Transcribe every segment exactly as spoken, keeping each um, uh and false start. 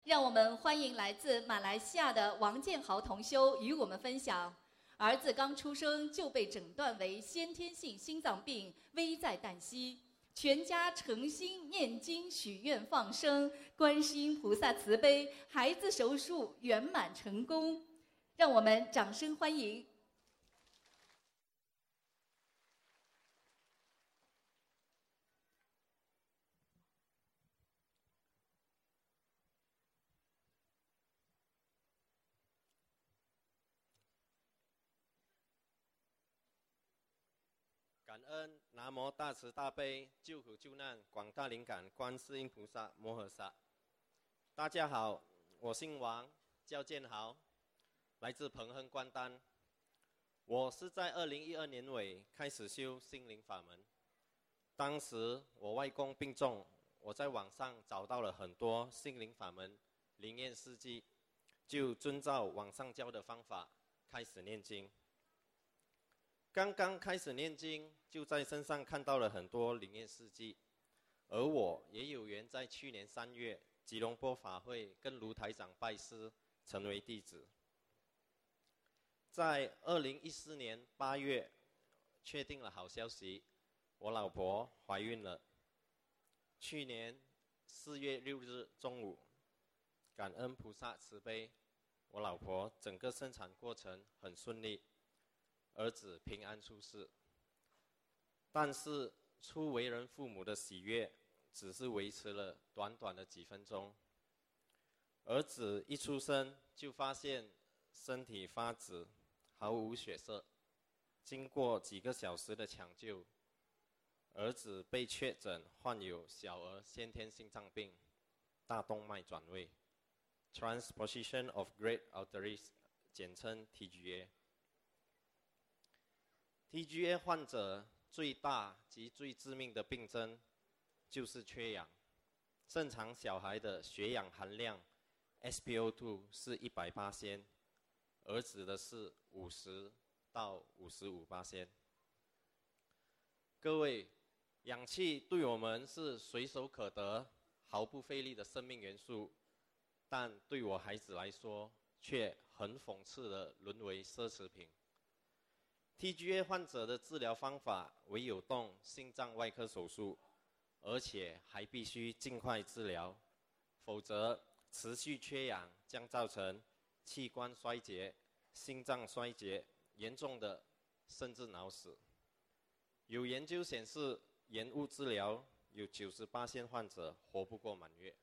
让我们欢迎来自马来西亚的王建豪同修与我们分享：儿子刚出生就被诊断为先天性心脏病，危在旦夕。全家诚心念经许愿放生，观世音菩萨慈悲，孩子手术圆满成功。让我们掌声欢迎。 感恩南无大慈大悲救苦救难广大灵感观世音菩萨摩诃萨。大家好，我姓王，叫建豪，来自彭亨关丹。我是在二零一二年尾开始修心灵法门。当时我外公病重，我在网上找到了很多心灵法门灵验事迹，就遵照网上教的方法开始念经。刚刚开始念经，就在身上看到了很多灵验事迹，而我也有缘在去年三月吉隆坡法会跟卢台长拜师，成为弟子。在二零一四年八月，确定了好消息，我老婆怀孕了。去年四月六日中午，感恩菩萨慈悲，我老婆整个生产过程很顺利。儿子平安出世，但是初为人父母的喜悦只是维持了短短的几分钟。儿子一出生就发现身体发紫，毫无血色。经过几个小时的抢救，儿子被确诊患有小儿先天心脏病，大动脉转位 （Transposition of Great Arteries）， 简称 T G A。T G A 患者最大及最致命的病症就是缺氧。正常小孩的血氧含量 S p O 二 是一百巴仙，儿子的是五十到五十五巴仙。各位，氧气对我们是随手可得、毫不费力的生命元素，但对我孩子来说，却很讽刺地沦为奢侈品。T G A 患者的治疗方法唯有动心脏外科手术，而且还必须尽快治疗，否则持续缺氧将造成器官衰竭、心脏衰竭，严重的甚至脑死。有研究显示，延误治疗有 百分之九十八 患者活不过满月。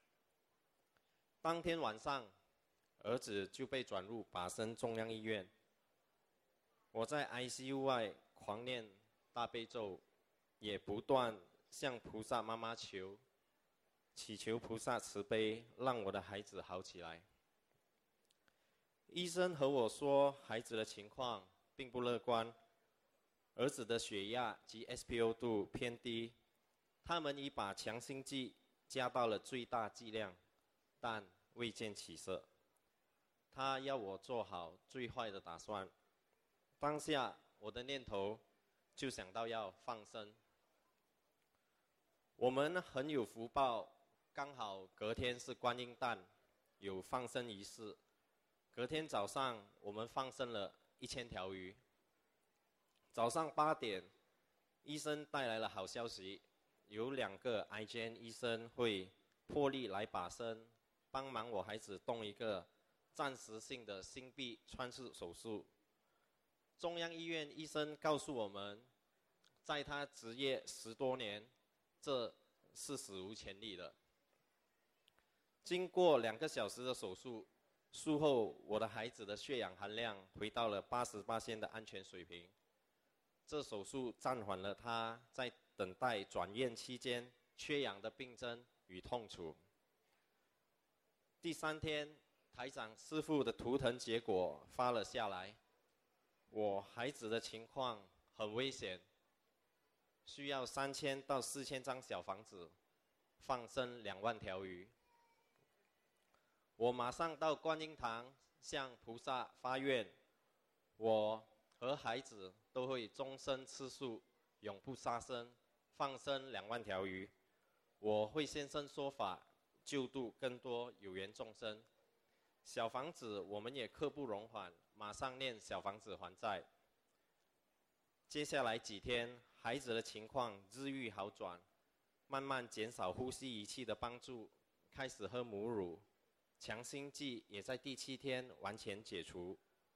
当天晚上，儿子就被转入拔升中央医院。我在 I C U 外狂念大悲咒，也不断向菩萨妈妈求，祈求菩萨慈悲，让我的孩子好起来。医生和我说，孩子的情况并不乐观，儿子的血压及 S p O 二 偏低，他们已把强心剂加到了最大剂量，但未见起色。他要我做好最坏的打算。当下我的念头就想到要放生。我们很有福报，刚好隔天是观音诞，有放生仪式。隔天早上我们放生了一千条鱼。早上八点，医生带来了好消息，有两个 I G N 医生会破例来把生，帮忙我孩子动一个暂时性的心壁穿刺手术。中央医院医生告诉我们，在他执业十多年，这是史无前例的。经过两个小时的手术，术后我的孩子的血氧含量回到了八十巴仙的安全水平。这手术暂缓了他在等待转院期间缺氧的病症与痛楚。第三天，台长师父的图腾结果发了下来。我孩子的情况很危险，需要三千到四千张小房子，放生两万条鱼。我马上到观音堂向菩萨发愿，我和孩子都会终身吃素，永不杀生，放生两万条鱼。我会现身说法， 救度更多有缘众生。小房子我们也刻不容缓，马上念小房子还债。接下来几天，孩子的情况日愈好转，慢慢减少呼吸仪器的帮助，开始喝母乳，强心剂也在第七天完全解除。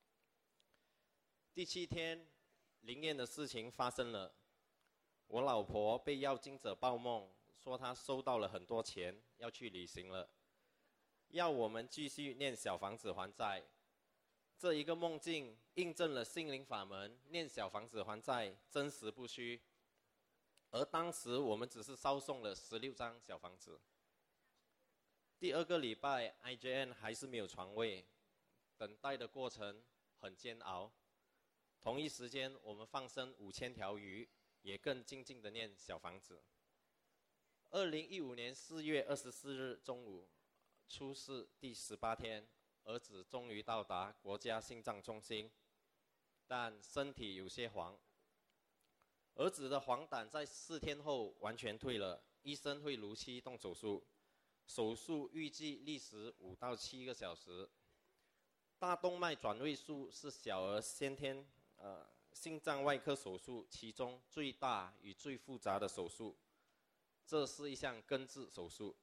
第七天，灵验的事情发生了，我老婆被要经者报梦，说她收到了很多钱，要去旅行了，要我们继续念小房子还债。这一个梦境印证了心灵法门，念小房子还债真实不虚。而当时我们只是烧送了十六张小房子。第二个礼拜 I J N 还是没有床位，等待的过程很煎熬。同一时间我们放生五千条鱼，也更精进的念小房子。二零一五年四月二十四日中午，出世第十八天，儿子终于到达国家心脏中心，但身体有些黄。儿子的黄疸在四天后完全退了，医生会如期动手术，手术预计历时五到七个小时。大动脉转位术是小儿先天呃心脏外科手术其中最大与最复杂的手术，这是一项根治手术。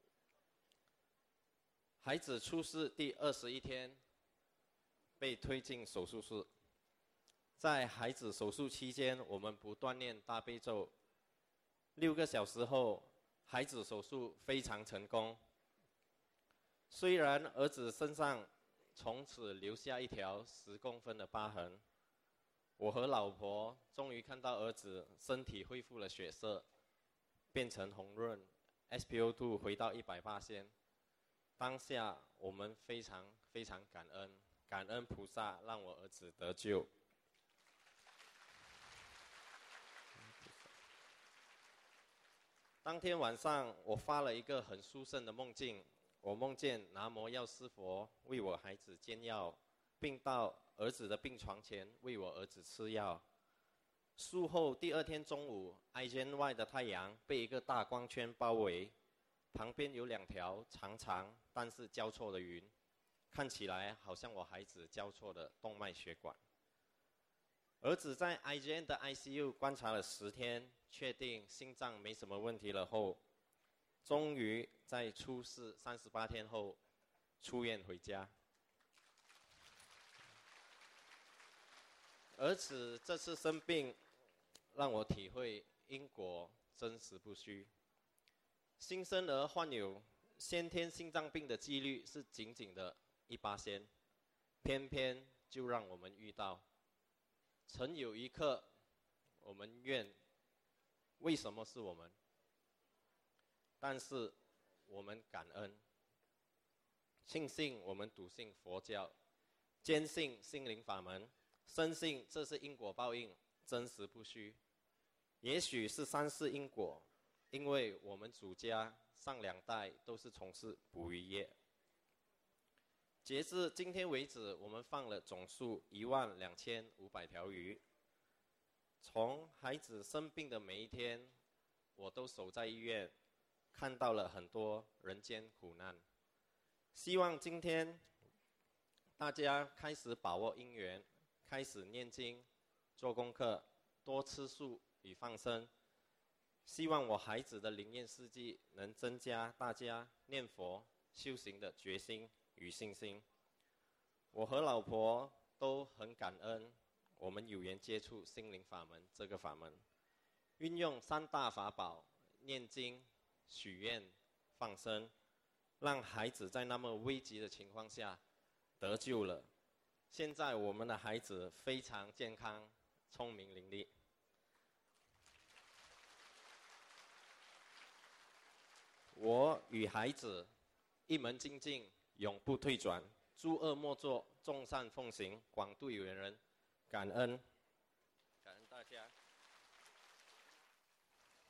孩子出世第二十一天，被推进手术室。在孩子手术期间，我们不断念大悲咒。六个小时后，孩子手术非常成功。虽然儿子身上从此留下一条十公分的疤痕，我和老婆终于看到儿子身体恢复了血色，变成红润 ，S P O 二 回到一百八十。当下我们非常非常感恩，感恩菩萨让我儿子得救。当天晚上，我发了一个很殊胜的梦境，我梦见南无药师佛为我孩子煎药，并到儿子的病床前为我儿子吃药。术后第二天中午 ，I G N 外的太阳被一个大光圈包围。旁边有两条长长但是交错的云，看起来好像我孩子交错的动脉血管。儿子在 I G N 的 I C U 观察了十天，确定心脏没什么问题了后，终于在出世三十八天后出院回家。儿子这次生病，让我体会因果真实不虚。新生儿患有先天心脏病的几率是仅仅的一巴仙，偏偏就让我们遇到。曾有一刻，我们怨为什么是我们，但是我们感恩，庆幸我们笃信佛教，坚信心灵法门，深信这是因果报应，真实不虚。也许是三世因果。因为我们祖家上两代都是从事捕鱼业，截至今天为止，我们放了总数一万两千五百条鱼。从孩子生病的每一天，我都守在医院，看到了很多人间苦难。希望今天大家开始把握因缘，开始念经、做功课，多吃素与放生。希望我孩子的灵验事迹能增加大家念佛修行的决心与信心。我和老婆都很感恩，我们有缘接触心灵法门这个法门，运用三大法宝念经、许愿、放生，让孩子在那么危急的情况下得救了。现在我们的孩子非常健康、聪明伶俐。我与孩子一门精进，永不退转，诸恶莫作，众善奉行，广度有缘人，感恩。